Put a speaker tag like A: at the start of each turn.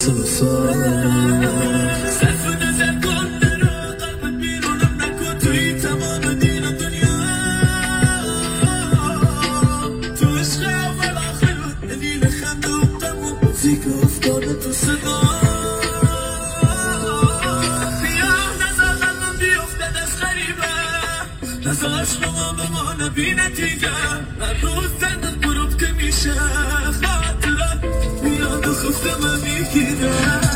A: صرف نظر کن نرو قلبت بیرونم نکن توی تمام دین و دنیا تو عشق اول آخر دلیل خنده و تموم موزیک افتاده تو صدا بیاه نزار قلبم بیفته دست غریبه نزار عشقم بمانه بی نتیجه هر روز زندت غروب که میشه خاطره میاد و خفته من میگیره